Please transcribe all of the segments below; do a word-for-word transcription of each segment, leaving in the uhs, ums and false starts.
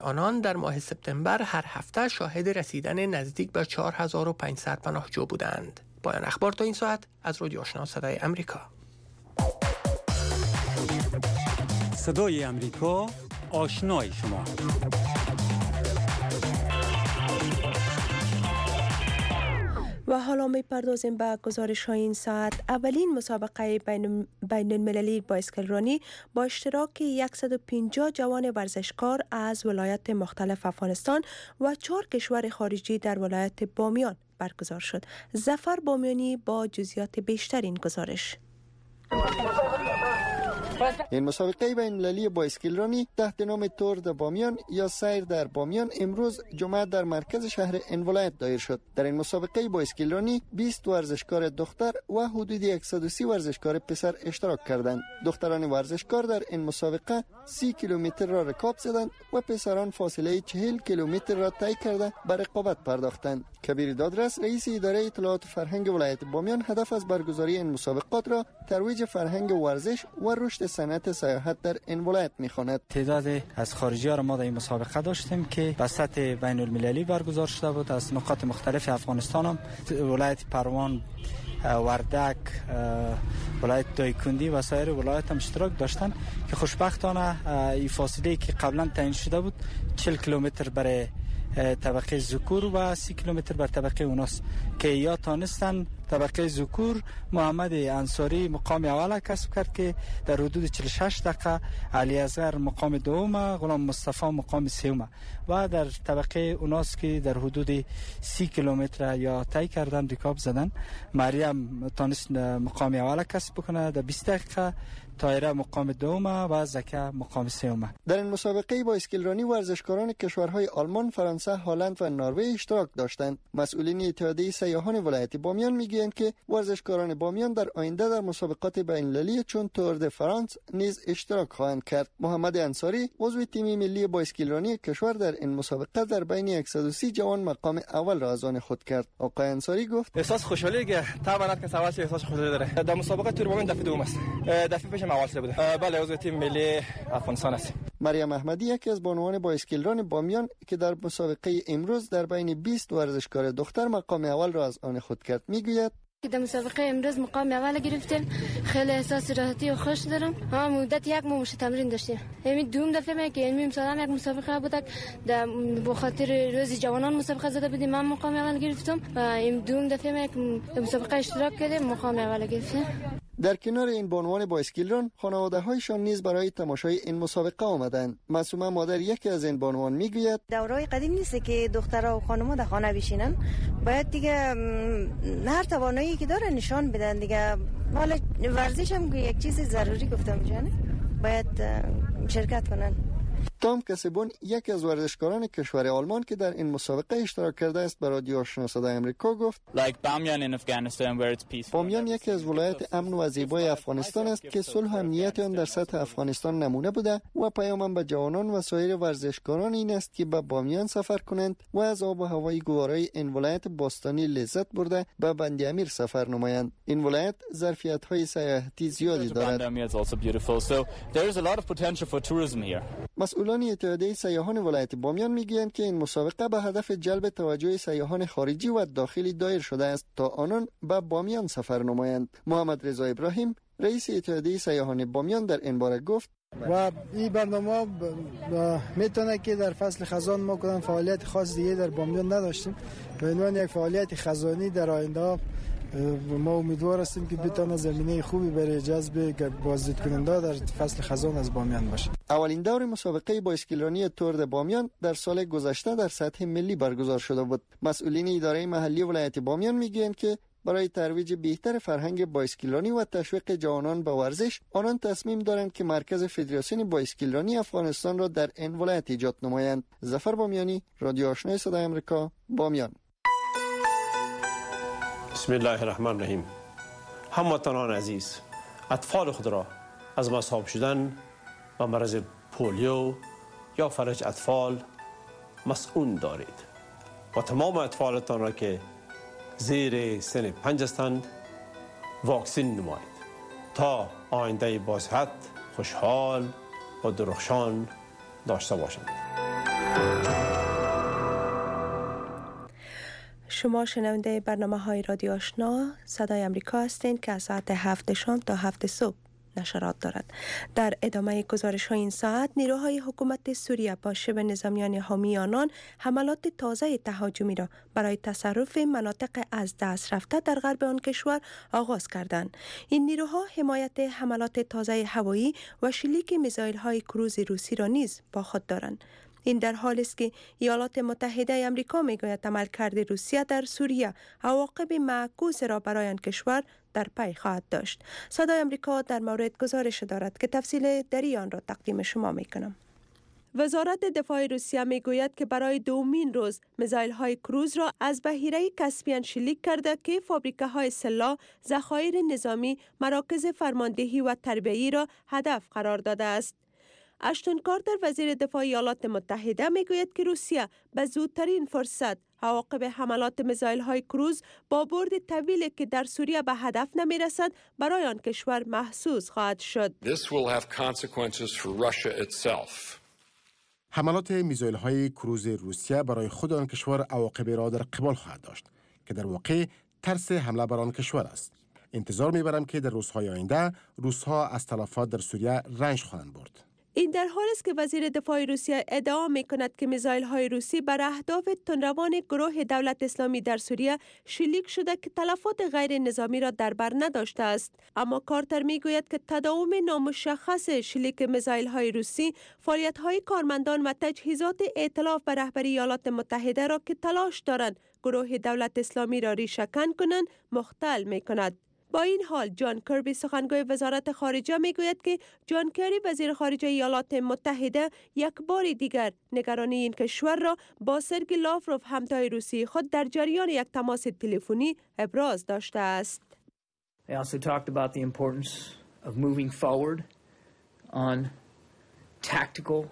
آنان در ماه سپتامبر هر هفته شاهد رسیدن نزدیک به چهار هزار و پانصد پناهجو بودند. پایان اخبار تا این ساعت از رادیو آشنا صدای امریکا. صدای امریکا، آشنای شما. و حالا می پردازیم به گزارش های این ساعت. اولین مسابقه بین, بین المللی بایسکل رانی با اشتراک صد و پنجاه جوان ورزشکار از ولایات مختلف افغانستان و چهار کشور خارجی در ولایت بامیان برگزار شد. ظفر بامیانی با جزئیات بیشتر این گزارش. این مسابقه بین المللی بایسکل رانی تحت نام تور د بامیان یا سیر در بامیان امروز جمعه در مرکز شهر این ولایت دایر شد. در این مسابقه بایسکل رانی بیست ورزشکار دختر و حدود صد و سی ورزشکار پسر اشتراک کردند. دختران ورزشکار در این مسابقه سی کیلومتر را رکاب زدند و پسران فاصله چهل کیلومتر را طی کرده به رقابت پرداختند. کبیر دادرس رئیس اداره اطلاعات فرهنگ ولایت بامیان هدف از برگزاری این مسابقات را ترویج فرهنگ ورزش و رشد صنعت سیاحت در این ولایت می‌خواند. تعداد از خارجی‌ها را ما در این مسابقه داشتیم که به سطح بین المللی برگزار شده بود. از نقاط مختلف افغانستان هم ولایت پروان، وردک، ولایت دایکندی و سایر ولایت هم اشتراک داشتند که خوشبختانه این فاصله که قبلا تعیین شده بود چهل کیلومتر برای طبقه ذکور و سی کیلومتر بر طبقه اوناس که یا تانستن طبقه ذکور محمد انصاری مقام اول کسب کرد که در حدود چهل و شش دقیقه، علی اصغر مقام دوم، غلام مصطفی مقام سوم و در طبقه اوناس که در حدود سی کیلومتر یا طی کردن رکاب زدن. مریم تانست مقام اول کسب بکنه در بیست دقیقه، طاهره مقام دوم و زکه مقام سوم. در این مسابقه بایسکل رانی ورزشکاران کشورهای آلمان، فرانسه، هلند و نروژ اشتراک داشتند. مسئولین اتحادیه سیاحان ولایت بامیان میگویند که ورزشکاران بامیان در آینده در مسابقات بین‌المللی چون تور د فرانس نیز اشتراک خواهند کرد. محمد انصاری عضو تیم ملی بایسکل رانی کشور در این مسابقه در بین صد و سی جوان مقام اول را از آن خود کرد. آقای انصاری گفت احساس خوشحالی که طبعا که سواس احساس خوشحالی داره. در مسابقه تور بامیان دفعه دوم است. دفعه پیش اول شده بوده. بله عضو تیم ملی افغانستان است. مریم احمدی یکی از بانوان بایسکل ران بامیان که در مسابقه امروز در بین بیست ورزشکار دختر مقام اول را از آن خود کرد میگوید که در مسابقه امروز مقام اول گرفتیم. خیلی احساس راحتی و خوش دارم. ها مدت یک ماه مشت تمرین داشتیم. همین دوم دفعه می که این مثلا یک مسابقه بود در به خاطر روز جوانان مسابقه زده بودیم، من مقام اول گرفتم و این دوم دفعه می که مسابقه اشتراک کردیم مقام اول گرفتیم. در کنار این بانوان بایسکل ران خانواده‌هایشان نیز برای تماشای این مسابقه آمدند. معصومه مادر یکی از این بانوان میگوید دورای قدیم نیست که دخترها و خانم‌ها در خانه بشینن، باید دیگه هر توانایی که داره نشان بدن دیگه. حالا ورزش هم یک چیز ضروری گفتم جانه، باید شرکت کنن. تام کسبون یکی از ورزشکاران کشور آلمان که در این مسابقه اشتراک کرده است به رادیو آشنا صدای امریکا گفت بامیان یکی از ولایات امن و زیبای افغانستان است که صلح و امنیت آن در سطح افغانستان نمونه بوده و پیامم به جوانان و سایر ورزشکاران این است که به بامیان سفر کنند و از آب و هوای گوارای این ولایت باستانی لذت برده به بند امیر سفر نمایند. این ولایت ظرفیت‌های سیاحتی زیادی دارد. مسئولان اتحادیه سیاحان ولایت بامیان میگویند که این مسابقه به هدف جلب توجه سیاحان خارجی و داخلی دایر شده است تا آنان به بامیان سفر نمایند. محمد رضا ابراهیم رئیس اتحادیه سیاحان بامیان در این باره گفت و این برنامه میتونه که در فصل خزان ما کدام فعالیت خاص دیگه در بامیان نداشتیم، به عنوان یک فعالیت خزانی در آینده ما امیدوار هستیم که بتونه زمینه خوبی برای جذب بازدید کننده در فصل خزان از بامیان باشه. اولین دور مسابقه بایسکل رانی تور د بامیان در سال گذشته در سطح ملی برگزار شده بود. مسئولین اداره محلی ولایت بامیان میگویند که برای ترویج بهتر فرهنگ بایسکل رانی و تشویق جوانان به ورزش، آنان تصمیم دارند که مرکز فدراسیون بایسکل رانی افغانستان را در این ولایت ایجاد نمایند. ظفر بامیانی، رادیو آشنای صدای آمریکا، بامیان. بسم الله الرحمن الرحیم. هموطنان عزیز، اطفال خود را از مصاب شدن و مرض پولیو یا فلج اطفال مسئول دارید و تمام اطفالتان را که زیر سن پنج هستند واکسین نمایید تا آینده با صحت، خوشحال و درخشان داشته باشند. شما شنونده برنامه های رادیو آشنا صدای امریکا هستین که از ساعت هفت شام تا هفت صبح نشرات دارد. در ادامه گزارش های این ساعت، نیروهای حکومت سوریه با شبه نظامیان حامی آنان حملات تازه تهاجمی را برای تصرف مناطق از دست رفته در غرب آن کشور آغاز کردند. این نیروها حمایت حملات تازه هوایی و شلیک میزایل های کروز روسی را نیز با خود دارند. این در حالی است که ایالات متحده آمریکا میگوید عملکرد روسیه در سوریه عواقب معکوس را برای آن کشور در پی خواهد داشت. صدای آمریکا در مورد گزارش دارد که تفصیل دری آن را تقدیم شما میکنم. وزارت دفاع روسیه میگوید که برای دومین روز میزایل های کروز را از بحیره کاسپین شلیک کرده که فابریکه های سلاح، ذخایر نظامی، مراکز فرماندهی و تربیتی را هدف قرار داده است. اشتون کارتر وزیر دفاع ایالات متحده میگوید که روسیه به زودترین فرصت عواقب حملات میزایل های کروز با برد طویلی که در سوریه به هدف نمی رسد برای آن کشور محسوس خواهد شد. This will have consequences for Russia itself. حملات میزایل های کروز روسیه برای خود آن کشور عواقب را در قبال خواهد داشت که در واقع ترس حمله بر آن کشور است. انتظار میبرم که در روزهای آینده روس‌ها از تلفات در سوریه رنج خواهند برد. این در حالی است که وزیر دفاع روسیه ادعا می‌کند که میزایل های روسی بر اهداف تندروان گروه دولت اسلامی در سوریه شلیک شده که تلفات غیر نظامی را در بر نداشته است. اما کارتر میگوید که تداوم نامشخص شلیک میزایل های روسی فعالیت های کارمندان و تجهیزات ائتلاف به رهبری ایالات متحده را که تلاش دارند گروه دولت اسلامی را ریشه‌کن کنند مختل می‌کند. با این حال جان کربی سخنگوی وزارت خارجه میگوید که جان کری وزیر خارجه ایالات متحده یک بار دیگر نگرانی این کشور را با سرگئی لاوروف همتای روسی خود در جریان یک تماس تلفنی ابراز داشته است. They also talked about the importance of moving forward on tactical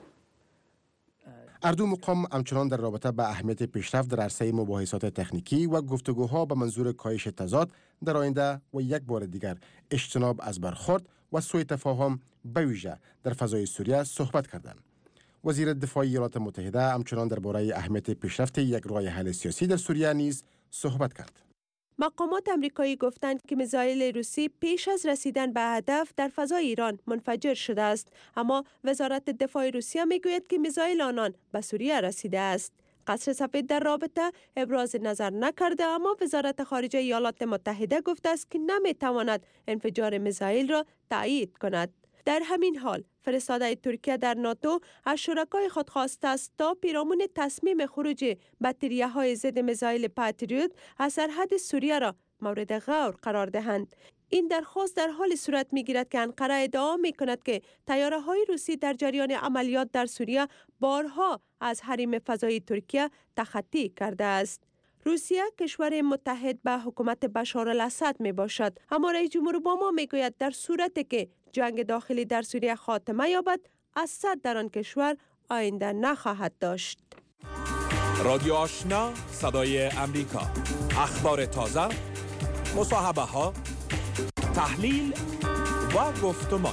اردو مقام همچنان در رابطه با اهمیت پیشرفت در عرصه مباحثات تکنیکی و گفتگوها به منظور کاهش تضاد در آینده و یک بار دیگر اجتناب از برخورد و سوء تفاهم به ویژه در فضای سوریه صحبت کردند. وزیر دفاع ایالات متحده همچنان درباره اهمیت پیشرفت یک راه حل سیاسی در سوریه نیز صحبت کرد. مقامات امریکایی گفتند که میزایل روسی پیش از رسیدن به هدف در فضای ایران منفجر شده است، اما وزارت دفاع روسیه میگوید که میزایل آنان به سوریه رسیده است. قصر سفید در رابطه ابراز نظر نکرده، اما وزارت خارجه ایالات متحده گفته است که نمیتواند انفجار میزایل را تایید کند. در همین حال فرستاده ترکیه در ناتو از شرکای خود خواسته است تا پیرامون تصمیم خروج بطریه‌های ضد میزایل پاتریوت از سرحد سوریه را مورد غور قرار دهند. این درخواست در حال صورت می‌گیرد که انقره ادعا می‌کند که طیاره‌های روسی در جریان عملیات در سوریه بارها از حریم فضایی ترکیه تخطی کرده است. روسیه کشور متحد به حکومت بشار الاسد می باشد، اما رئیس جمهور اوباما می گوید در صورتی که جنگ داخلی در سوریه خاتمه یابد، اسد در آن کشور آینده نخواهد داشت. رادیو آشنا صدای امریکا، اخبار تازه، مصاحبه ها، تحلیل و گفتمان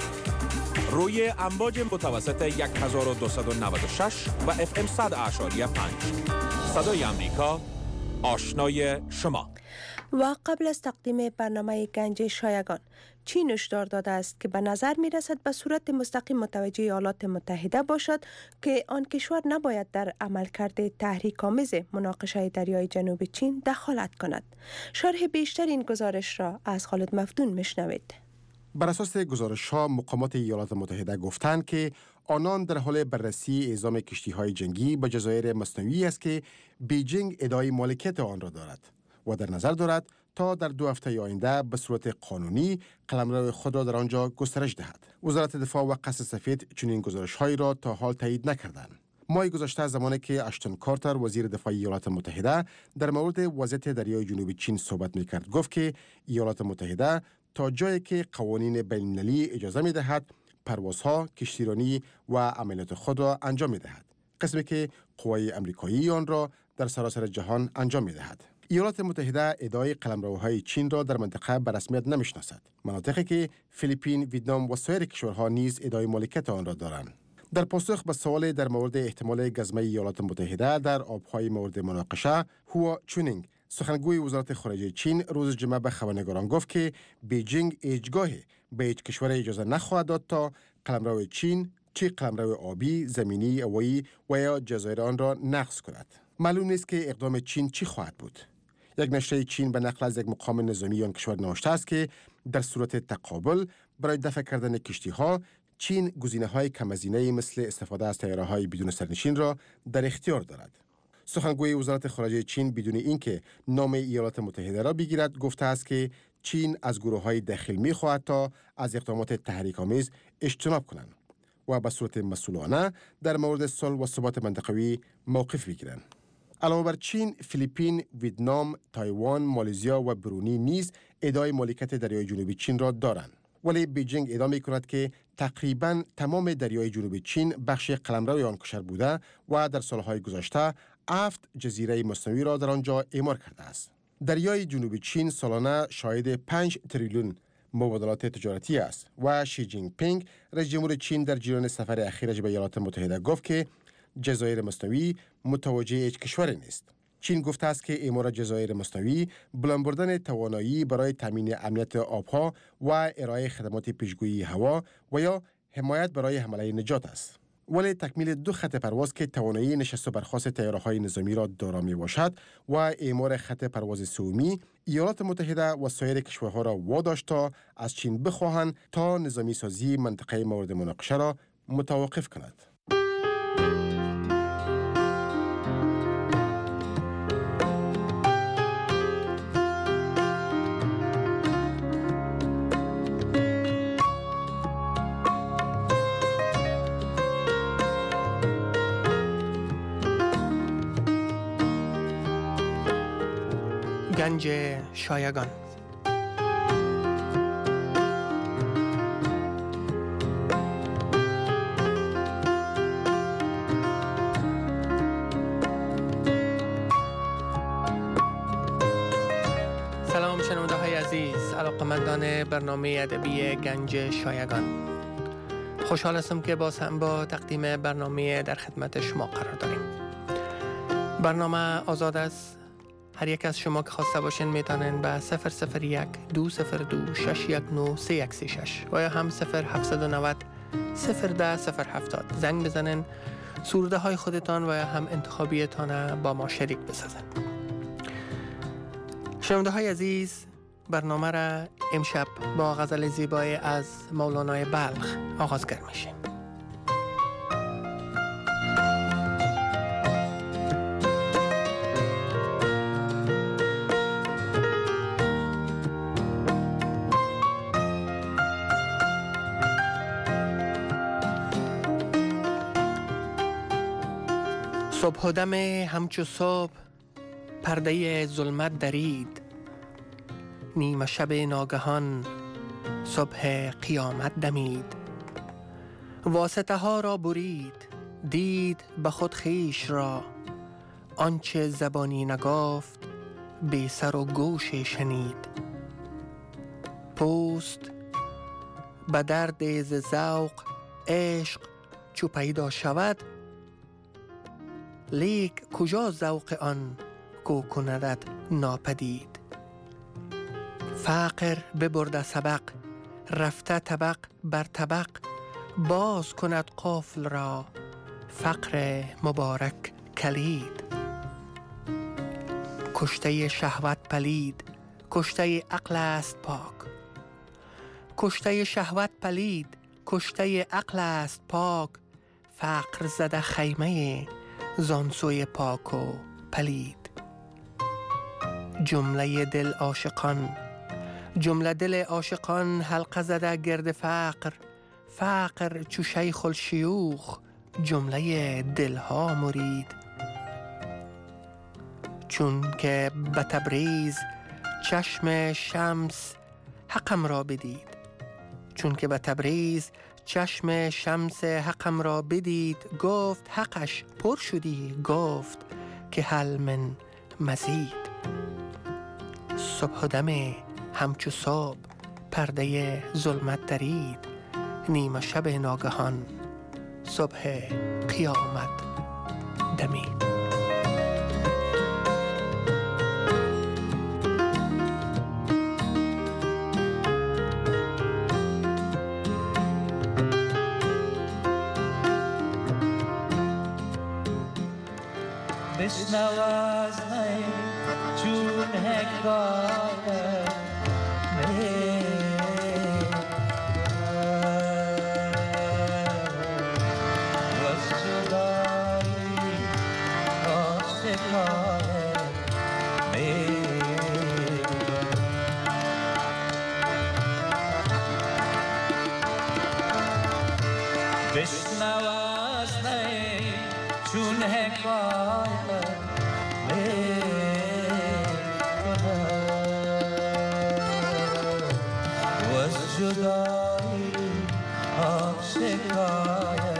روی امواج متوسط هزار و دویست و نود و شش و اف ام صد اعشاری پنج. صدای امریکا، آشنای شما. و قبل از تقدیم برنامه گنج شایگان، چین هشدار داده است که به نظر می رسد به صورت مستقیم متوجه ایالات متحده باشد که آن کشور نباید در عملکرد تحریک‌آمیز مناقشه دریای جنوب چین دخالت کند. شرح بیشتر این گزارش را از خالد مفتون میشنوید. بر اساس گزارش‌ها، مقامات ایالات متحده گفتند که آنان در حال بررسی اعزام کشتی‌های جنگی به جزایر مصنوعی است که بیجینگ ادعای مالکیت آن را دارد و در نظر دارد تا در دو هفته آینده به صورت قانونی قلمرو خود را در آنجا گسترش دهد. وزارت دفاع و قصر سفید چنین گزارش‌هایی را تا حال تایید نکردند. ماه گذشته زمانی که اشتون کارتر وزیر دفاع ایالات متحده در مورد وضعیت دریای جنوبی چین صحبت می‌کرد، گفت که ایالات متحده تا جایی که قوانین بین‌المللی اجازه می‌دهد پروازها، کشتیرانی و عملیات خود را انجام می‌دهد، قسمی که قوای آمریکایی آن را در سراسر جهان انجام می‌دهد. ایالات متحده ادعای قلمروهای چین را در منطقه به رسمیت نمی‌شناسد، مناطقی که فیلیپین، ویتنام و سایر کشورها نیز ادعای مالکیت آن را دارند. در پاسخ به سوال در مورد احتمال گزمه ایالات متحده در آبهای مورد مناقشه، هوا چونینگ سخنگوی وزارت خارجه چین روز جمعه به خبرنگاران گفت که بیجینگ هیچگاهی به هیچ کشور اجازه نخواهد داد تا قلمرو چین چه قلمرو آبی، زمینی، هوایی و یا جزایر آن را نقض کند. معلوم نیست که اقدام چین چی خواهد بود. یک نشریه چین به نقل از یک مقام نظامی آن کشور نوشته است که در صورت تقابل برای دفع کردن کشتی‌ها، چین گزینه‌های کم‌هزینه مثل استفاده از طیاره‌های بدون سرنشین را در اختیار دارد. سخنگوی وزارت خارجه چین بدون اینکه نام ایالات متحده را بگیرد گفته است که چین از گروه‌های داخل می‌خواهد تا از اقدامات تحریک‌آمیز اجتناب کنند و به صورت مسئولانه در مورد صلح و ثبات منطقوی موقف بگیرند. علاوه بر چین، فیلیپین، ویتنام، تایوان، مالزیا و برونی نیز ادعای مالکیت دریای جنوبی چین را دارند. ولی بیجینگ ادعا می‌کند که تقریباً تمام دریای جنوبی چین بخش قلمروی آن کشور بوده و در سالهای گذشته هفت جزیره مصنوعی را در آنجا اعمار کرده است. دریای جنوبی چین سالانه شاهد پنج تریلیون مبادلات تجارتی است و شی جین پینگ رئیس جمهور چین در جریان سفر اخیرش به ایالات متحده گفت که جزایر مصنوعی متوجه هیچ کشوری نیست. چین گفته است که اعمار جزایر مصنوعی بلند بردن توانایی برای تامین امنیت آبها و ارائه خدمات پیشگویی هوا و یا حمایت برای حمله نجات است. ولی تکمیل دو خط پرواز که توانایی نشست و برخاست طیاره‌های نظامی را دارا میباشد و اعمار خط پرواز سومی، ایالات متحده و سایر کشورها را واداشت تا از چین بخواهند تا نظامی سازی منطقه مورد مناقشه را متوقف کند. گنج شایگان. سلام شنونده های عزیز، علاقمندان برنامه ادبی گنج شایگان. خوشحال هستم که باز هم با تقدیم برنامه در خدمت شما قرار داریم. برنامه آزاد است. هر یک از شما که خواسته باشین میتونین به صفر صفر یک دو صفر دو شش یک نه سه یک سه شش و یا هم صفر هفت نه صفر صفر ده صفر هفتاد زنگ بزنین، سروده های خودتان و یا هم انتخابیتان با ما شریک بسازن. شنونده های عزیز، برنامه را امشب با غزل زیبای از مولانای بلخ آغازگر میشیم. صبح و دم همچو صبح پرده ظلمت درید، نیمه شب ناگهان صبح قیامت دمید. واسطه ها را برید، دید به خود خویش را، آنچه زبانی نگفت بی سر و گوش شنید. پوست به درد ز ذوق عشق چو پیدا شود، لیک کجا ذوق آن کو کندد ناپدید. فقر ببرده سبق، رفته طبق بر طبق، باز کند قفل را فقر مبارک کلید. کشته شهوت پلید، کشته عقل است پاک. کشته شهوت پلید، کشته عقل است پاک. فقر زده خیمه زانسوی پاک و پلید. جمله دل عاشقان، جمله دل عاشقان حلقه زده گرد فقر. فقر چو شیخ الشیوخ جمله دلها مرید. چون که به تبریز چشم شمس حقم را بدید. چون که به تبریز چشم شمس حقم را بدید، گفت حقش پر شدی، گفت که هل من مزید. صبح دم همچو صبح پرده ظلمت درید، نیمه شب ناگهان صبح قیامت دمی. بشنو از نی چون حکایت می وز جدایی آشکار می بشنو از نی چون حکایت جدایی آشکار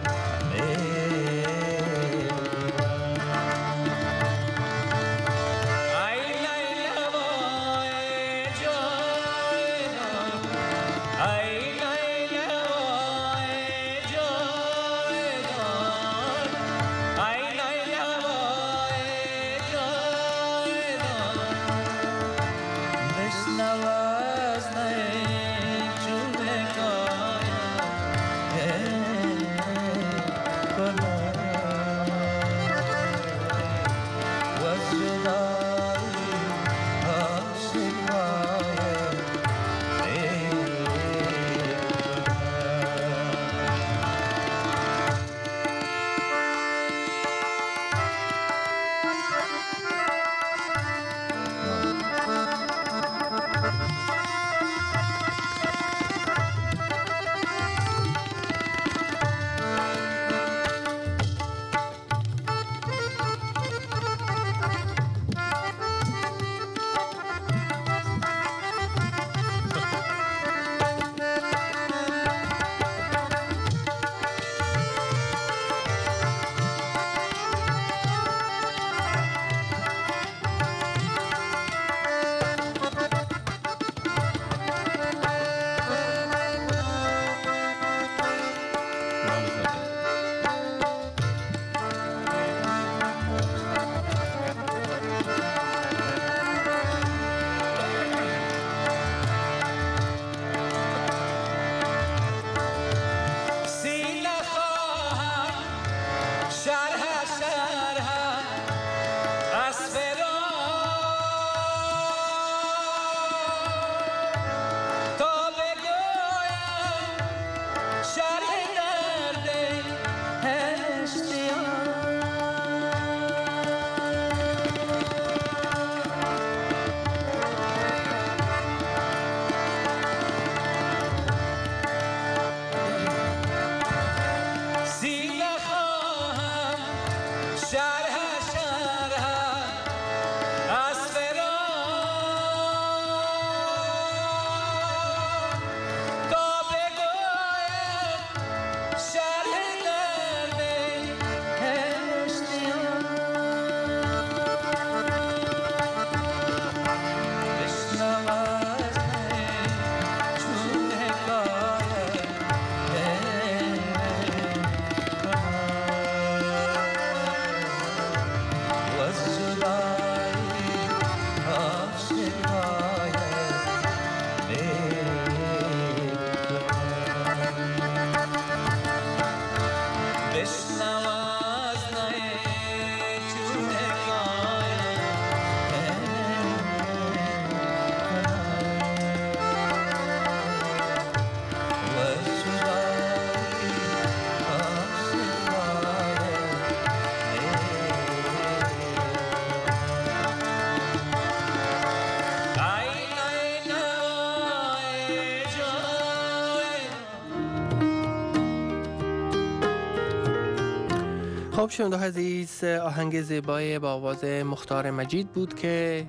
خب شنونده عزیز، آهنگ زیبای با آواز مختار مجید بود که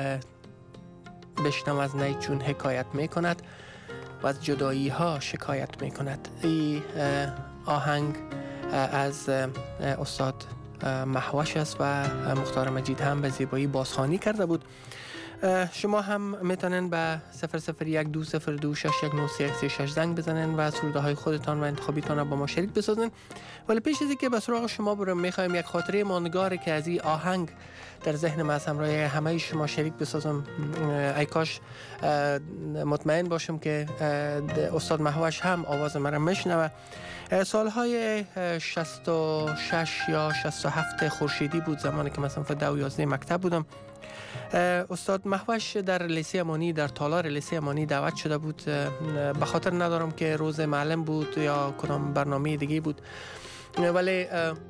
بشنو از نی چون حکایت می کند و از جدایی ها شکایت می کند. این آهنگ از استاد محوش است و مختار مجید هم به زیبایی بازخوانی کرده بود. شما هم میتونن به صفر صفر یک دو صفر دو شش یک نه سه یک سه شش زنگ بزنن و سروده های خودتان و انتخابیتان را با ما شریک بسازن. ولی پیش از اینکه به سراغ شما برم میخوایم یک خاطره ماندگاری که از این آهنگ در ذهن ما از همراه همه شما شریک بسازم. ای کاش مطمئن باشم که استاد مهوش هم آواز مرا میشنوه. سالهای شصت و شش یا شصت و هفت خورشیدی بود، زمانی که مثلا فدو و یازده مکتب بودم. استاد مهوش در لیسه امانی، در تالار لیسه امانی دعوت شده بود. به خاطر ندارم که روز معلم بود یا کدام برنامه دیگه بود، ولی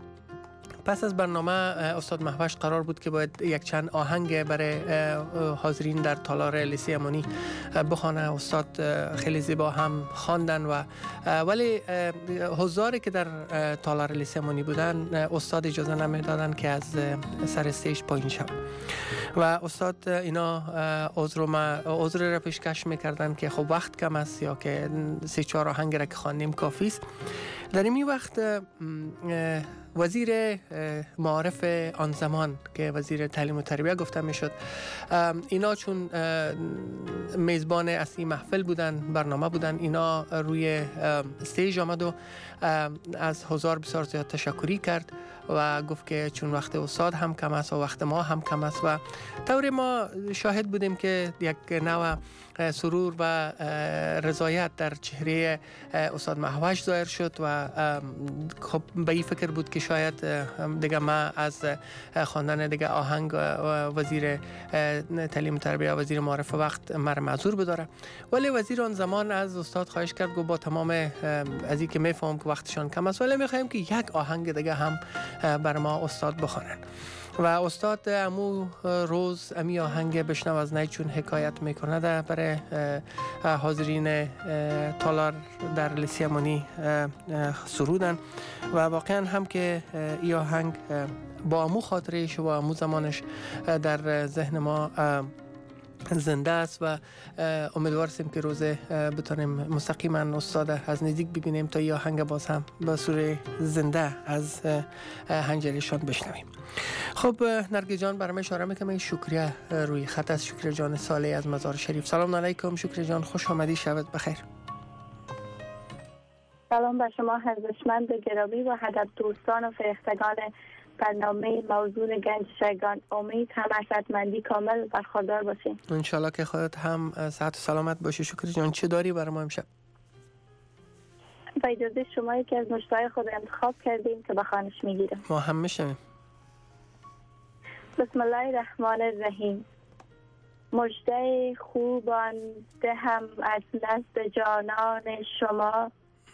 پس از برنامه استاد مهوش قرار بود که باید یک چند آهنگ برای حاضرین در تالار لیسه امانی بخوانه. استاد خیلی زیبا هم خواندن و ولی حضاری که در تالار لیسه امانی بودن استاد اجازه نمیدادن که از سر استیج پایین شد و استاد اینا عذر ما عذر را پیشکش میکردن که خب وقت کم است یا که سه چهار آهنگ را که خواندیم کافی است. در این وقت وزیر معارف آن زمان که وزیر تعلیم و تربیت گفته میشد، اینا چون میزبان اصلی محفل بودن، برنامه بودن، اینا روی استیج آمد و از حضار بسیار زیاد تشکری کرد و گفت که چون وقت استاد هم کم است و وقت ما هم کم است و طور ما شاهد بودیم که یک نوع سرور و رضایت در چهره استاد مهوش ظاهر شد و خب به این فکر بود که شاید دیگه ما از خواندن دیگه آهنگ وزیر تعلیم و تربیت و وزیر معارف وقت مر معذور بداره. ولی وزیر آن زمان از استاد خواهش کرد گفت با تمام از این که میفهم که وقتشان کم است ولی میخوایم که یک آهنگ دیگه هم بر ما استاد بخوانن و استاد امو روز امی آهنگ بشنو از نی چون حکایت میکنه ده برای حاضرین تالار در لیسه امانی سرودن و واقعا هم که این آهنگ با امو خاطرش و امو زمانش در ذهن ما زنده است و امیدوار هستیم که روز بتونیم مستقیما استاد از نزدیک ببینیم تا این آهنگ باز هم به صورت زنده از حنجرشان بشنویم. خب نرگس جان برام اشاره میکنم شکریه روی خط از شکریه جان صالح از مزار شریف. سلام علیکم شکریه جان، خوش آمدی، شبت بخیر. سلام به شما ارزشمند گرامی و هدف دوستان و فرستگان برنامه موضوع گنج شایگان. امید هم صحتمندی کامل برخوردار باشین. انشالله که خودت هم صحت و سلامت باشی. شکر جان، چه داری برای ما امشب؟ با اجازه شما یکی از نوشته‌های خود انتخاب کردیم که بخوانش میگیرم. ما هم میشنویم. بسم الله الرحمن الرحیم. مژده خوبان دهم از نزد جانان شما.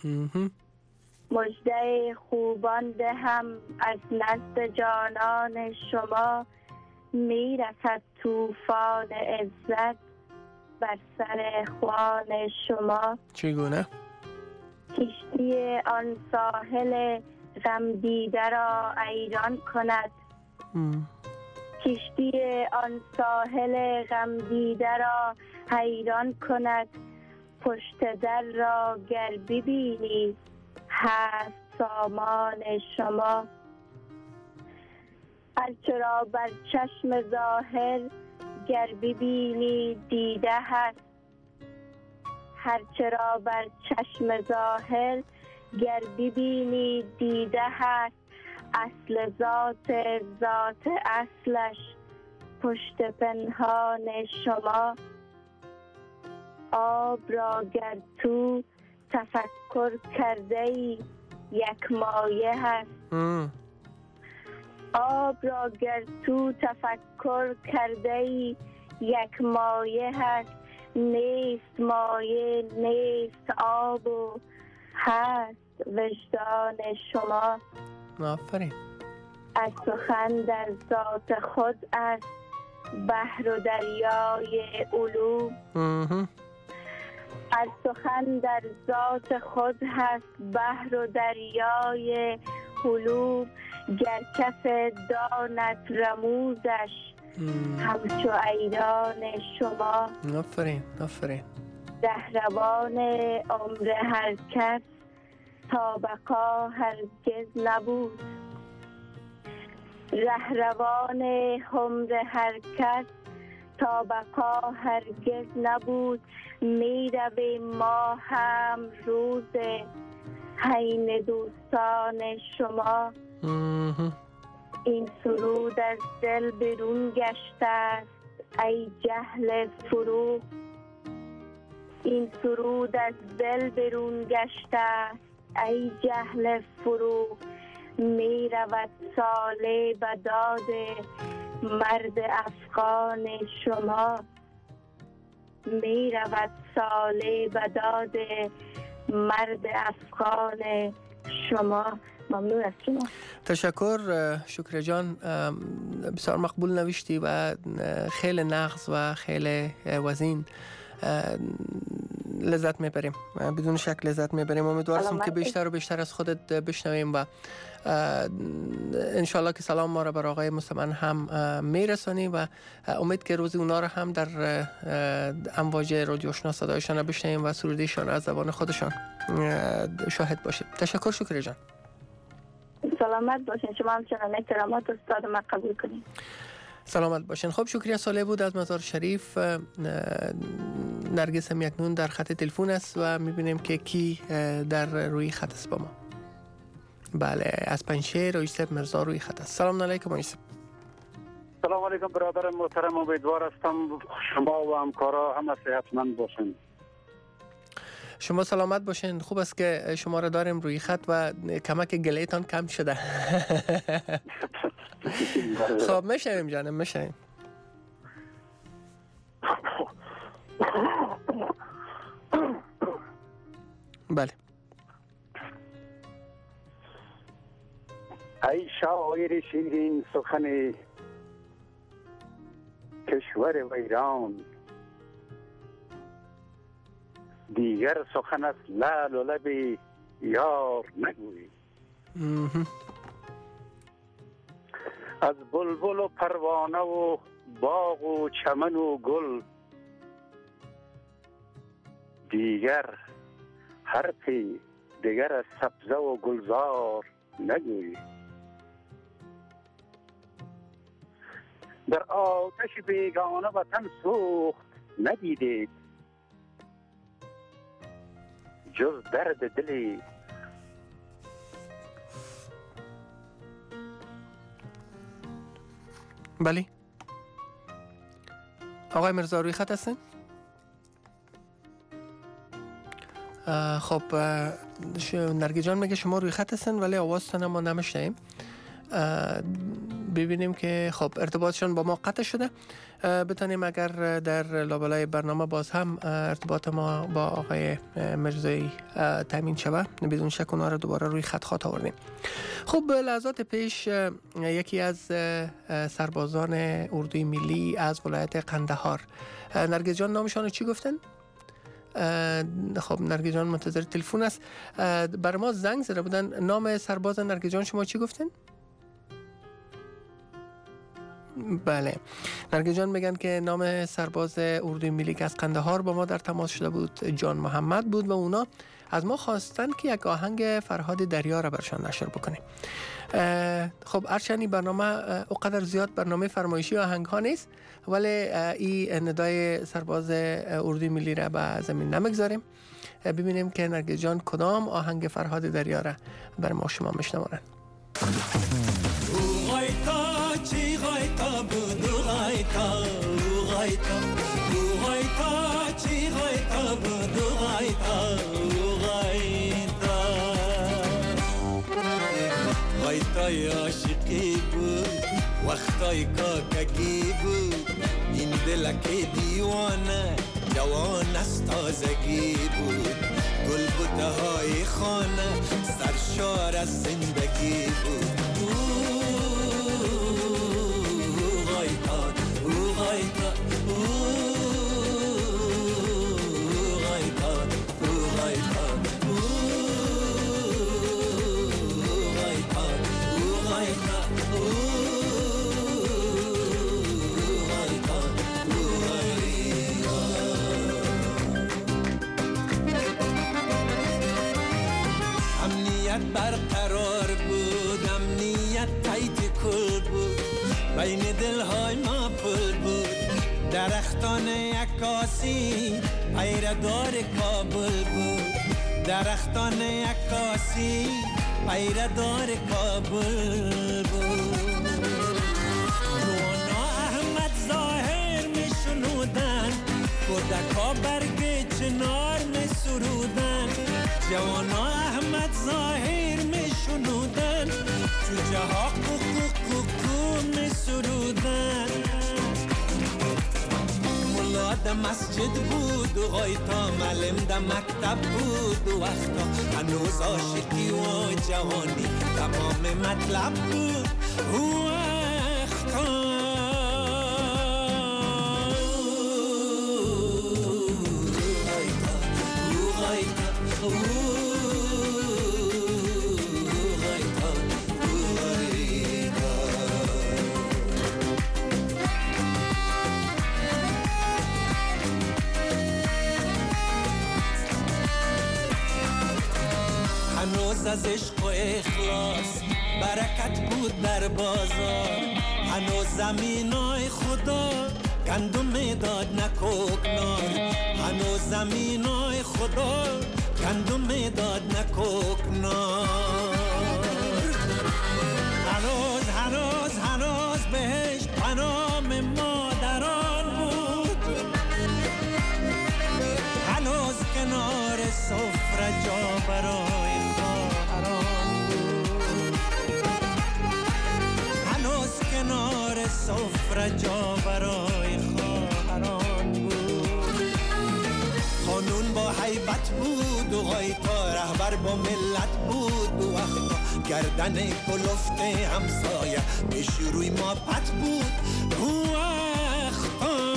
مژده خوبان دهم از نزد جانان شما. میرسد طوفان عزت بر سر خوان شما. چگونه؟ کشتی آن ساحل غم دیده را ایران کند. ام. کشتی آن ساحل غم دیده را حیران کند. پشت در را گر ببینی هست سامان شما. هرچرا بر چشم ظاهر گر ببینی دیده هست. هرچرا بر چشم ظاهر گر ببینی دیده هست. اصل ذات ذات اصلش پشت پنهان شما. آب را گر تو تفکر کرده ای یک مایه هست. ام. آب را گر تو تفکر کرده ای یک مایه هست. نیست مایه نیست آب و هست وجدان شما. آفرین. از سخن در ذات خود است بحر و دریای علوم. از سخن در ذات خود هست بحر و دریای علوم. گر کف دانت رموزش همچو ایران شما. آفرین آفرین. رهروان عمر هر کس تا بقا هرگز نبود. رهروان عمر هر کس تا بقا هرگز نبود، می رویم ما هم روز حین دوستان شما. این سرود از دل برون گشته است ای جهل فرو، این سرود از دل برون گشته است ای جهل فرو. می رود ساله به داد مرد افغان شما، می رود ساله به داد مرد افغان شما. ممنون از شما. تشکر شکر جان، بسیار مقبول نوشتی و خیلی نغز و خیلی وزین. لذت میبریم، بدون شک لذت میبریم. امیدوارم که بیشتر و بیشتر از خودت بشنویم و انشالله که سلام ما را بر آقای مستمن هم میرسانی و امید که روزی اونا را هم در امواج رادیو آشنا صدایشان را بشنویم و سرودیشان از زبان خودشان شاهد باشیم. تشکر شکر جان. سلامت باشین. شما همچنان احترامات استاد ما قبول کنید. سلامت باشین. خب شکریه ساله بود از مزار شریف. نرگس هم یکنون در خط تلفن است و میبینیم که کی در روی خط است با ما. بله، از پنشیر و یوسف مرزا روی خط است. سلام علیکم یوسف. سلام علیکم برادر محترم، امیدوار هستم شما و همکارا همه صحتمند باشین. شما سلامت باشین. خوب است که شما را داریم روی خط و کمک گلیتان کم شده. خب میشنویم جانم، میشنویم. بله. ای شاعر شیرین سخن کشور ویران، دیگر سخن از لعل و لب یار نگویی. از بلبل و پروانه و باغ و چمن و گل، دیگر حرفی دیگر از سبزه و گلزار نگویی. در آتش بیگانه وطن سوخت ندیدید، جز درد دلی بله. آقای مرزا روی خط هستن؟ خب نرگی جان میگه شما روی خط هستن ولی آوازتان ما نمیشنیم. ببینیم که خب ارتباطشان با ما قطع شده. بتانیم اگر در لابلای برنامه باز هم ارتباط ما با آقای مرزایی تامین شود، بدون شک اونا رو دوباره روی خط خط آوردیم. خب لحظات پیش یکی از سربازان اردوی ملی از ولایت قندهار، نرگس جان نامشان چی گفتن؟ خب نرگس جان منتظر تلفن است. بر ما زنگ زده بودن. نام سرباز نرگس جان شما چی گفتن؟ بله، نرگس جان میگن که نام سرباز اردوی ملی که از قندهار با ما در تماس شده بود جان محمد بود و اونا از ما خواستن که یک آهنگ فرهاد دریا را برشان نشر بکنیم. خب هرچند این برنامه اونقدر زیاد برنامه فرمایشی آهنگ ها نیست، ولی این ندای سرباز اردوی ملی را به زمین نمیگذاریم. ببینیم که نرگس جان کدام آهنگ فرهاد دریا را بر ما شما میشنوانند. چی غایتا بود غایتا غایتا غایتا چی غایتا بود غایتا غایتا غایتای عاشقی بود وقتای کاکگی بود این دلک دیوانه جوان از تازگی بود گل بوته های خانه سرشار از زندگی بود برقرار بود امنیت تایت کل بود بین دلهای ما پل بود درختان عکاسی پیردار کابل بود درختان عکاسی پیردار کابل بود نوانا احمد ظاهر می شنودن کودکا برگ چنار می سرودن جوانا احمد ظاهر می شنودن جوجه ها کوکو کوکو می سرودن ملا در مسجد بود و غایتا معلم در مکتب بود و وقتا هنوز عاشقی و جوانی تمام مطلب بود و وقتا هنوز از عشق و اخلاص برکت بود در بازار هنوز زمینای خدا گندم داد نکوکنار هنوز زمینای خدا گندم داد نکوکنار هنوز هنوز هنوز بهش پنام مادران بود هنوز کنار سفره جا برای خواهران بود هنوز کنار سفره جا برای خواهران بود قانون با حیبت بود و غایتا رهبر با ملت بود و وقتا گردن کلفت همسایه پیش روی ما پت بود و وقتا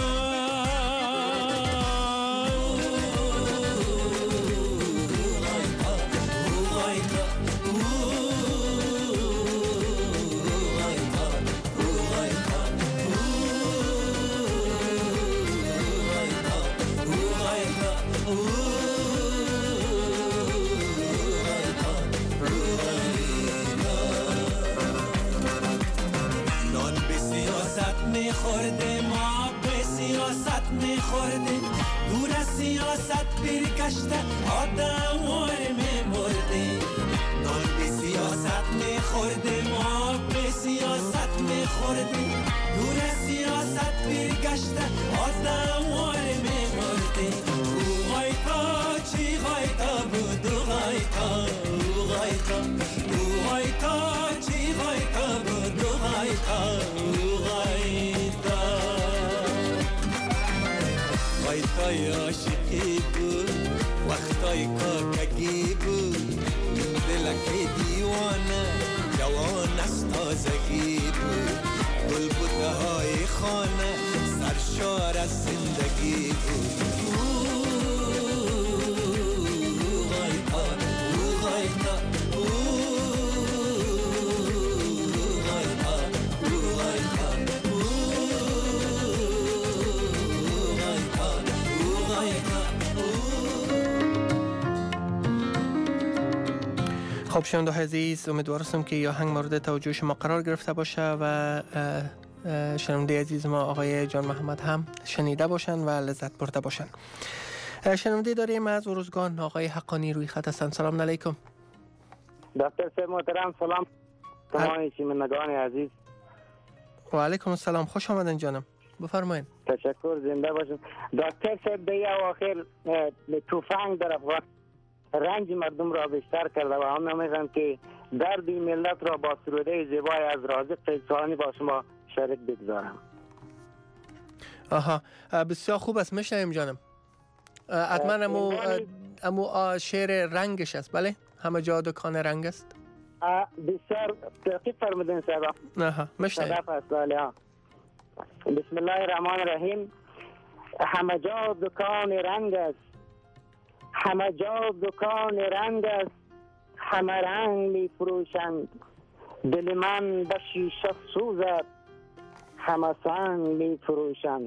میخورده ما به سیاست میخورده دور از سیاست برگشته آدم واره میمرده نان به سیاست میخورده ما به سیاست میخورده دور از سیاست برگشته آدم واره میمرده او غایتا چی غایتا بود او غایتا او غایتا او غایتا چی غایتا بود او غایتا وقتای عاشقی بود وقتای کاکگی بود دلک دیوانه جوان از تازگی بود گل بوته های خانه سرشار از زندگی بود خب شنونده‌های عزیز امیدوارم که یا هنگ مورد توجه شما قرار گرفته باشه و شنونده عزیز ما آقای جان محمد هم شنیده باشن و لذت برده باشن. شنونده داریم از ارزگان آقای حقانی روی خط هستند. سلام علیکم. دکتر صاحب محترم سلام. تمام شنوندگان عزیز. و علیکم السلام، خوش آمدین جانم. بفرمایید. تشکر، زنده باشید. دکتر صاحب به اواخر تفنگ در افغان رنج مردم را بیشتر کرده و هم نمی‌خوام که درد ملت را با سروده زیبای از رازق قیصانی با شما شریک بگذارم. آها بسیار خوب است، میشنویم جانم. حتما امو امو شعر رنگش است، بله؟ همه جا دکان رنگ است. بسیار تحقیق فرمودین صاحب. آها میشنویم. بسم الله الرحمن الرحیم. همه جا دکان رنگ است، همه جا دکان رنگ است، همه رنگ می فروشند. دل من به شیشه سوزد، همه سنگ می فروشند.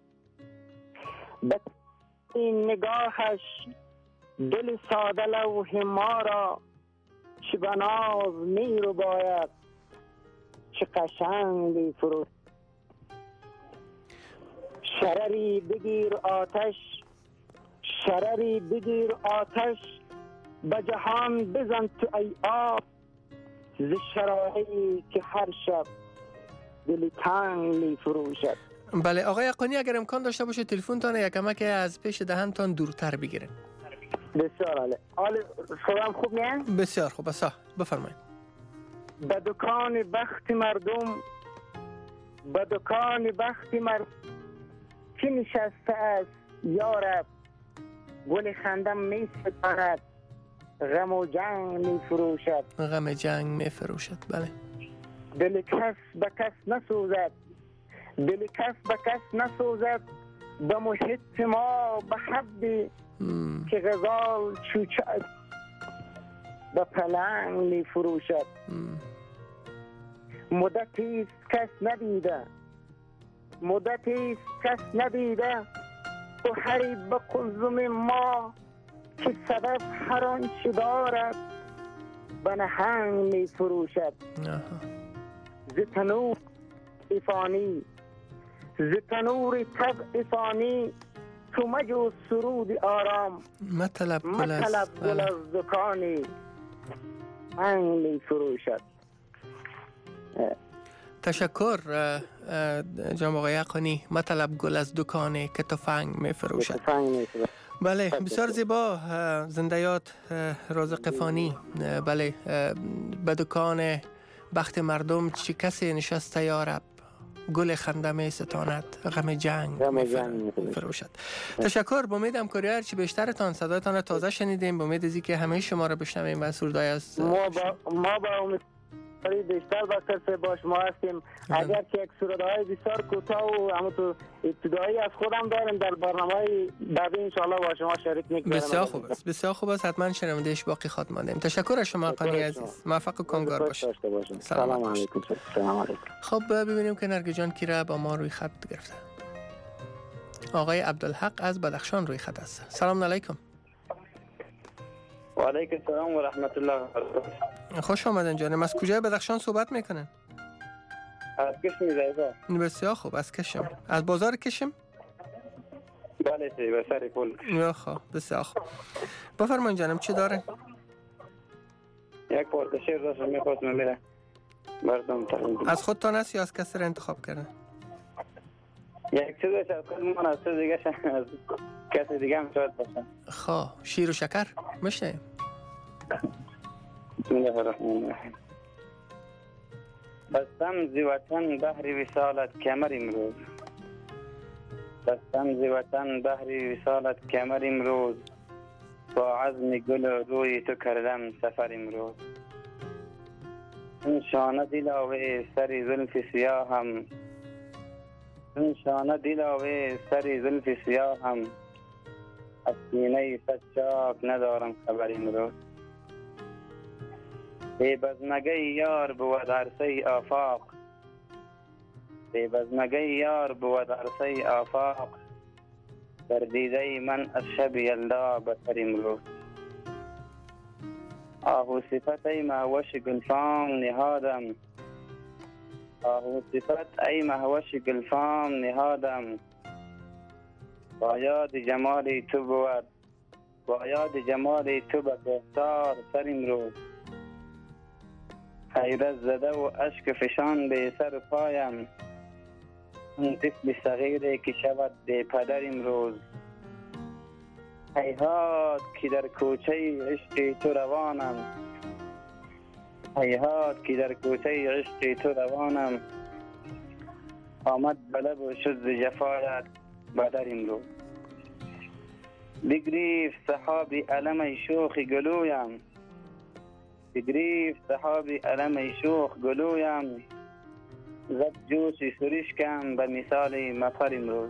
به این نگاهش دل ساده لوح ما را چه به ناز می رو باید، چه قشنگ می فروشند. شرری بگیر آتش، شرری بگیر آتش، به جهان بزن تو ای آب، ز شراری که هر شب دل تنگ می فروشد. بله آقای حقانی، اگر امکان داشته باشه تلفنتان یک کمک از پیش دهنتان دورتر بگیرید. بسیار عالی. حال صدام خوب میاد؟ بسیار خوب. بسا بفرمایید. به دکان بخت مردم، به دکان بخت مردم کی نشسته است یارب، گل خندم می ستاند، غم و جنگ می فروشد. غم جنگ می فروشد. بله. دل کس به کس نسوزد، دل کس به کس نسوزد، به محیط ما به حدی که غزال چوچه به پلنگ می فروشد. مدتی است کس ندیده، مدتی است کس ندیده، تو هری به قلزم ما که سبب هر آنچه دارد به نهنگ می فروشد. ز تنور افانی، ز تنور طبع فانی، تو مجو سرود آرام، مطلب گل از مطلب گل از دکانی هنگ می فروشد. تشکر جناب آقای حقانی. مطلب گل از دکانی که تفنگ می فروشد. بله بسیار زیبا. زنده یاد رازق فانی. بله به دکان بخت مردم چی کسی نشسته یارب، گل خنده می ستاند، غم جنگ می فروشد. تشکر. با امید همکاری هرچی بیشترتان صدایتان تازه شنیدیم. با امید ازی که همه شما را بشنویم و سودای از ما با ما با امید بیشتر با کسی با شما هستیم. اگر که یک سرودهای بسیار کوتاه و همون تو ابتدایی از خودم داریم در برنامه بعدی انشاءالله با شما شریک میکنم. بسیار خوب است. بسیار خوب است. حتما شنوندهش باقی خواهد ماندیم. تشکر از شما حقانی عزیز. موفق و کامگار باشید. سلام علیکم. سلام علیکم. خب ببینیم که نرگس جان کی را با ما روی خط گرفته. آقای عبدالحق از بدخشان روی خط است. سلام علیکم. و علیکم السلام و رحمت الله و برکاته. خوش آمدین جانم. از کجای بدخشان صحبت میکنن؟ از کشم زیبا. بسیار خوب. از کشم. از بازار کشم؟ بله سی به سر کل. یا خواه. بسیار خوب. بفرمایید جانم چی داره؟ یک پارت شعر داشتم میخواستم میره مردم تقدیم. از خودتان است یا از کسی را انتخاب کردن؟ یک چیزش از خود من، از چیز دیگه از کسی دیگه هم شاید باشم. خواه. شیر و شکر میشه؟ بسم الله الرحمن الرحیم. بستم زی وطن بحر وصالت کمر امروز، بستم زی وطن بحر وصالت کمر امروز، با عزم گل روی تو کردم سفر امروز. این شانه دلاوه سری زلف سیاهم، این شانه دلاوه سری زلف سیاهم، از سینه صد چاک ندارم خبر امروز. بی بزمگه یار بود عرصه آفاق، بی بزمگه یار بود عرصه آفاق، در دیده من از شب یلدا بتر امروز. آهو صفت ای مهوش گلفام نهادم، آهو صفت ای مهوش گلفام نهادم، با یاد جمال تو بود، با یاد جمال تو به گفتار سر امروز. حیرت زده و اشک فشان به سر و پایم، اون طفل صغیری که شود بی پدر امروز. هیهات که در کوچه عشق تو روانم، هیهات که در کوچه عشق تو روانم، آمد بلب و شد ز جفایت بدر امروز. بگریفت سحابی علم شوخ گلویم، بگریفت سحابی علم شوخ گلویم، زد جوشی سرشکم به مثال مفر امروز.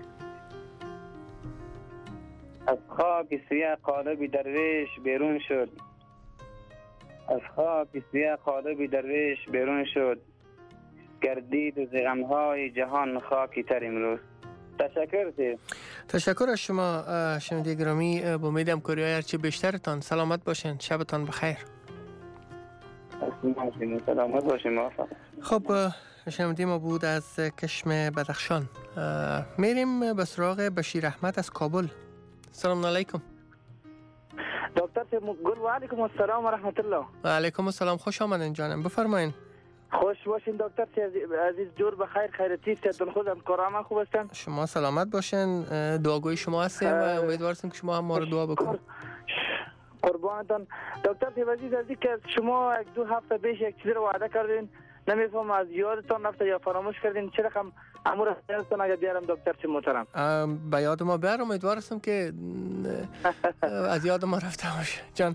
از خاک سیاه قالب درویش بیرون شد، از خاک سیاه قالب درویش بیرون شد، گردید و غمهای جهان خاکی تر امروز. تشکر سید. تشکر از شما شنونده گرامی. با امید همکاری های هرچی بیشترتان. سلامت باشین. شبتان بخیر. سلامت باشین. موفق. خب شنونده ما بود از کشم بدخشان. میریم به سراغ بشیر احمد از کابل. سلام علیکم دکتر گل. و علیکم السلام و رحمت الله. و علیکم السلام، خوش آمدین جانم، بفرمایین. خوش باشین دکتر عزیز، جور بخیر، خیرتی، صحتون خوب، همکارام خوب هستن؟ شما سلامت باشین، دعاگوی شما هستیم و امیدوار هستیم که شما هم ما رو دعا بکنید. قربانتان. دکتر عزیز، از اینکه شما یک دو هفته پیش یک چیزی رو وعده کردین، نمیفهم از یادتان رفته یا فراموش کردین، چه رقم امور هستن اگر بیارم دکتر چه محترم؟ به یاد ما بیار، امیدوار هستم که از یاد ما رفته باشه جان.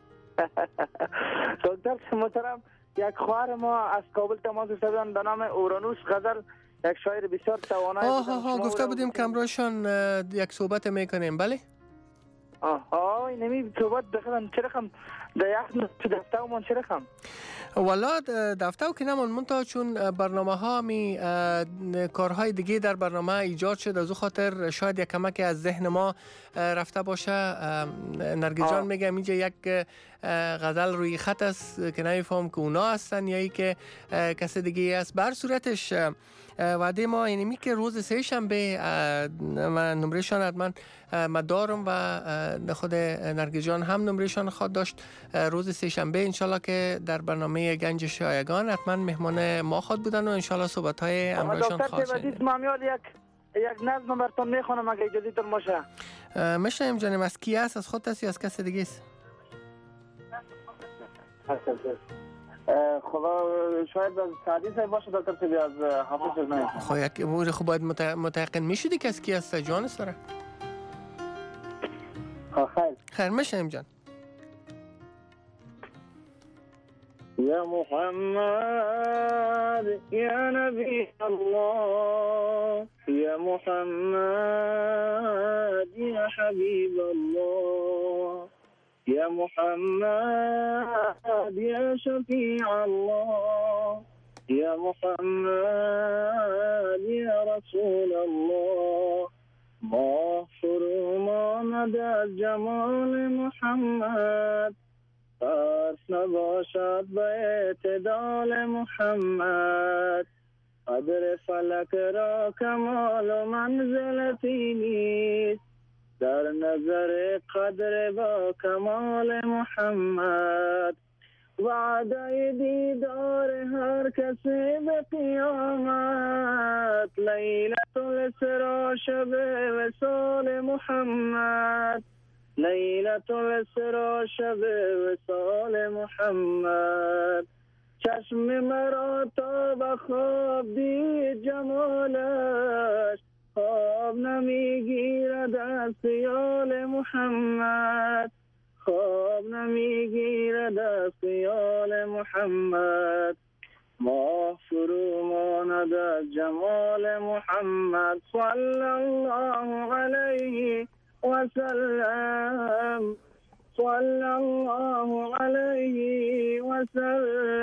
دکتر چه محترم، یک خواهر ما از کابل تماس گرفتن به نام اورانوس غزل، یک شاعر بسیار توانایی بود. آها ها گفته بودیم که امروزشان یک صحبت میکنیم. بله آه آه نمی صحبت بخدم چه رقم در یک دفتر من چه رقم والا دفتر که نمون منتها چون برنامه ها می کارهای دیگه در برنامه ایجاد شد، از او خاطر شاید یک کمک از ذهن ما رفته باشه. نرگس جان میگم اینجا یک غزل روی خط است که نمیفهم که اونا هستن یا ای که کسی دیگه است. بر صورتش وعده ما اینمی که روز سه شنبه من نمرهشان حتما من دارم و خود نرگس جان هم نمرهشان خواهد داشت. روز سه شنبه انشالله که در برنامه گنج شایگان حتما مهمان ما خواهد بودن و انشالله صحبت های امروزشان خواهد شد. دکتر ما میاد یک یک نظم براتون میخونم اگه اجازه تون باشه. میشنیم جانم. از کی است؟ از خودت است یا از کسی دیگه است؟ خدا شاید از سعدی صاحب باشه دکتر صاحب، از حافظ نه. خب یک امور خب باید متيقن میشدی که از کی است جان سره. خیر خیر میشنیم جان. يا محمد يا نبي الله يا محمد يا حبيب الله يا محمد يا شفيع الله يا محمد يا رسول الله ما فرما مدى جمال محمد فرس نباشد به اعتدال محمد قدر فلک را کمال و منزلتی نیست در نظر قدر با کمال محمد وعده دیدار هر کسی به قیامت لیلة الاسراء شب وصال محمد لیلة الاسراء شب وصال محمد چشم مرا تا به خواب دید جمالش خواب نمیگیرد از خیال محمد خواب نمیگیرد از خیال محمد ماه فرو ماند از جمال محمد صلی الله علیه وسلم صلی الله علیه وسلم.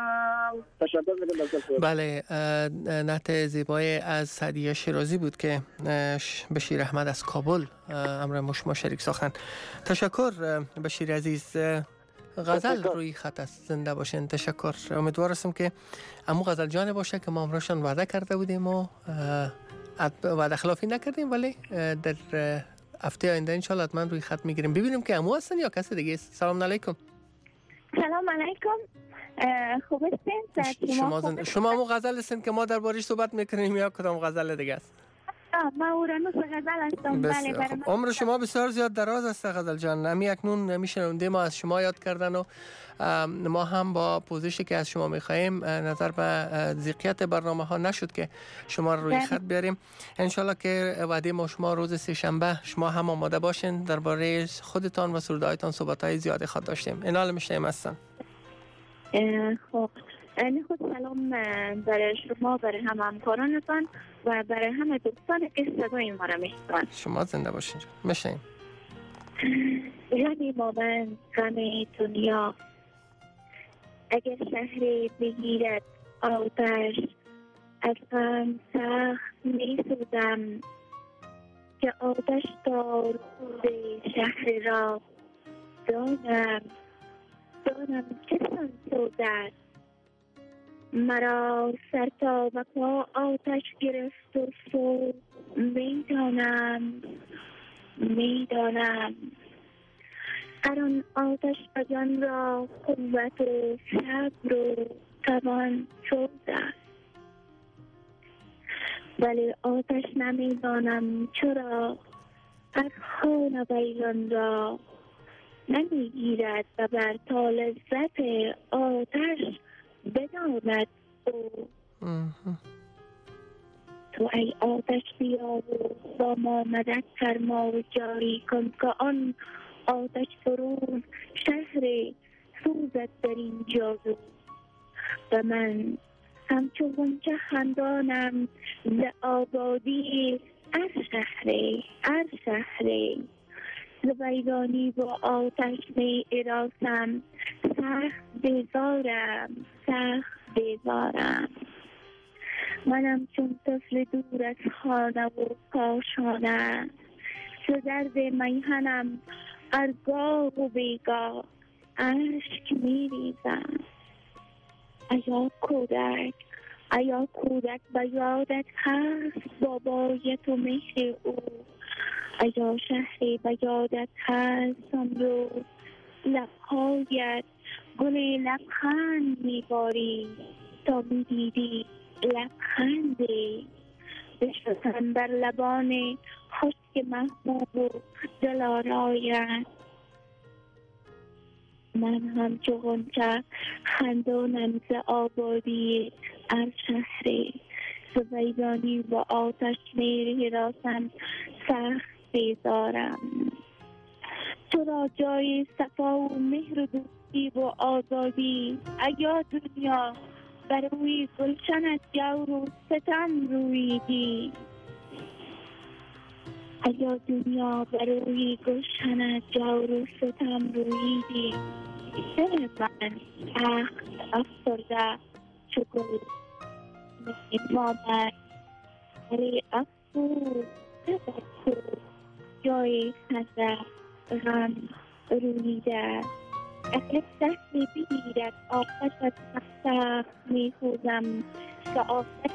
بله، نعت زیبای از سعدیه شیرازی بود که بشیر احمد از کابل امر مشما شریک ساختن. تشکر بشیر عزیز. غزل روی خط است، زنده باشین. تشکر. امیدوار هستم که امو غزل جان باشه که ما امروشان وعده کرده بودیم و وعده خلافی نکردیم، ولی در هفته آینده انشالله حتما روی خط میگیریم ببینیم که امو هستن یا کسی دیگه است. سلام علیکم. سلام علیکم. خوب هستین؟ شما زن... شما امو غزل هستین که ما دربارش صحبت میکنیم یا کدام غزل دیگه است؟ ما اورانوس غزل هستم. بله برای خب. عمر شما بسیار زیاد دراز است غزل جان. امی اکنون میشنونده ما از شما یاد کردن و ما هم با پوزشی که از شما میخواییم نظر به ذیقیت برنامه ها نشد که شما رو روی خط بیاریم. انشالله که وعده ما شما روز سه شنبه شما هم آماده باشین درباره خودتان و سرودهایتان صحبت های زیادی خواهد داشتیم. اینال میشنیم هستن. خب خود سلام برای شما، برای هم همکارانتان و برای همه دوستان که صدای ما را میشنوند. شما زنده باشین. میشنیم. یعنی ما من غم دنیا اگر شهری بگیرد آتش از غم سخت می سوزم که آتش دارود شهر را دانم دانم چه سان سوزد مرا سر تا و پا آتش گرفت و سوز میدانم میدانم هر آن آتش فگان را قوت و صبر و توان سوز است، ولی آتش نمیدانم چرا از خون ویران را نمیگیرد و بر تا لذت آتش بداند او. تو ای آتش بیا و با ما مدد فرما و جاری کن که آن آتش فرون شهر سوزد در این جادو. و من همچو غنچه خندانم ز آبادی هر شهری هر شهری ز ویرانی و آتش می اراسم سخت بیزارم سخت بیزارم. منم چون طفل دور از خانه و کاشانه ز درد میهنم ارگاه و بیگاه اشک می ریزم. ایا کودک ایا کودک به یادت هست بابایت و مهر او. ایا شهری به یادت هست امروز لبهایت گل لبخند میباری تا میدیدی لبخندی بشستن بر لبان خشک محبوب و دلارایت. من همچو غنچه خندانم ز آبادی هر شهری ز ویرانی و آتش می راسم سخت بیزارم. چرا جای صفا و مهر و دوستی و آزادی ایا دنیا بر روی گلشنت جور و ستم رویدی. ایا دنیا بر روی گلشنت جور و ستم رویدی. دل من سخت افسرده چو گل مامد برای افسوس افسوس جای خنده غم رویده. اگر دستی بگیرد آتش از سخت میخوزم که آتش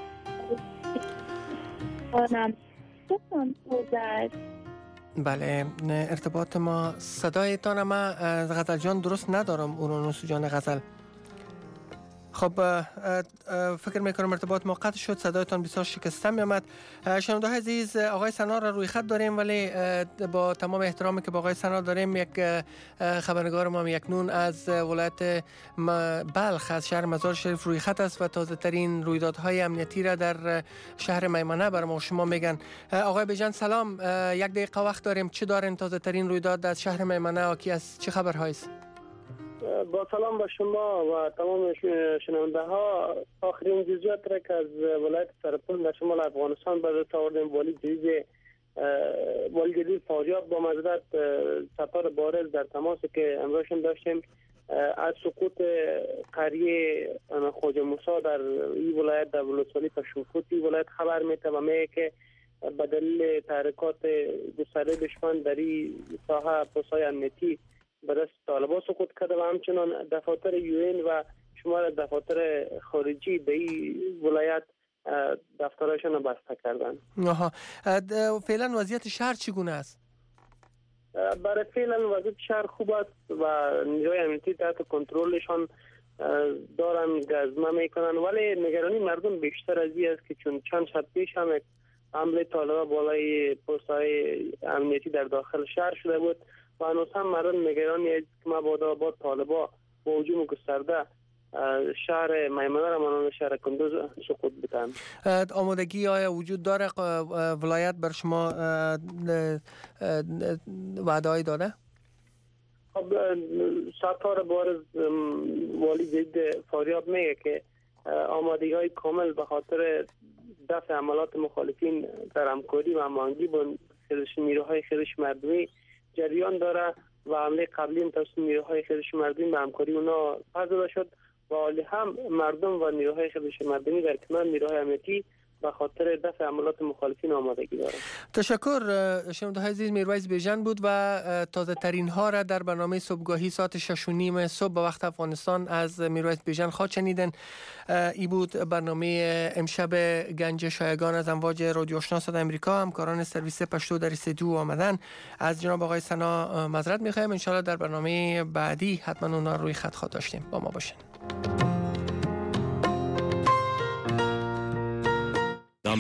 کنم بسان خوزد. بله ارتباط ما صدایتان ما از غزل جان درست ندارم اورانوس جان غزل. خب فکر میکنم ارتباط ما قطع شد، صدایتان بسیار شکسته می آمد. شنونده عزیز آقای سنا را روی خط داریم، ولی با تمام احترامی که با آقای سنا داریم یک خبرنگار ما یکنون از ولایت بلخ از شهر مزار شریف روی خط است و تازه ترین رویدادهای امنیتی را در شهر میمنه بر ما شما میگن. آقای بیژن سلام، یک دقیقه وقت داریم، چی دارین تازه ترین رویداد از شهر میمنه و کی از چه خبرهایی است؟ با سلام به شما و تمام شنونده ها. آخرین جزئیات را که از ولایت سرپل در شمال افغانستان به دست آوردیم، والی جدید والی جدید فاریاب با معذرت ستار بارز در تماسی که امروزشون داشتیم از سقوط قریه خواجه موسی در این ولایت در ولسوالی پشمکوت این ولایت خبر میده و میگه که به دلیل تحریکات گسترده دشمن در این ساحه پست‌های امنیتی به دست طالبان سقوط کرده و همچنان دفاتر یوئن و شمار دفاتر خارجی به این ولایت دفترشان بسته کردن. آها، فعلا وضعیت شهر چگونه است؟ برای فعلا وضعیت شهر خوب است و نیروی امنیتی تحت کنترلشان دارن گزمه میکنن، ولی نگرانی مردم بیشتر از این است که چون چند شب پیش هم یک حمله طالبان بالای پست‌های امنیتی در داخل شهر شده بود و هنوز هم مردم نگرانی است که مبادا با طالبان با هجوم گسترده شهر میمنه را مانند شهر کندوز سقوط بدن. آمادگی آیا وجود داره ولایت بر شما وعده‌ای داده؟ خب ستار بارز والی جدید فاریاب میگه که آمادگی های کامل به خاطر دفع عملات مخالفین در همکاری و هماهنگی با نیروهای خیزش مردمی جریان داره و حمله قبلی توسط نیروهای خیزش مردمی به همکاری اونا پرداخته شد و حالی هم مردم و نیروهای خیزش مردمی در کنار نیروهای امنیتی به خاطر دفع عملات مخالفین آمادگی دارم. تشکر. شنونده عزیز، میرویس بیژن بود و تازه ترین ها را در برنامه صبحگاهی ساعت شش و نیم صبح به وقت افغانستان از میرویس بیژن خواهد شنیدن. ای بود برنامه امشب گنج شایگان از امواج رادیو آشنا صدای امریکا. همکاران سرویس پشتو در استودیو آمدن. از جناب آقای سنا معذرت می‌خوایم. ان شاءالله در برنامه بعدی حتما اونا روی خط خواهد داشتیم. با ما باشین.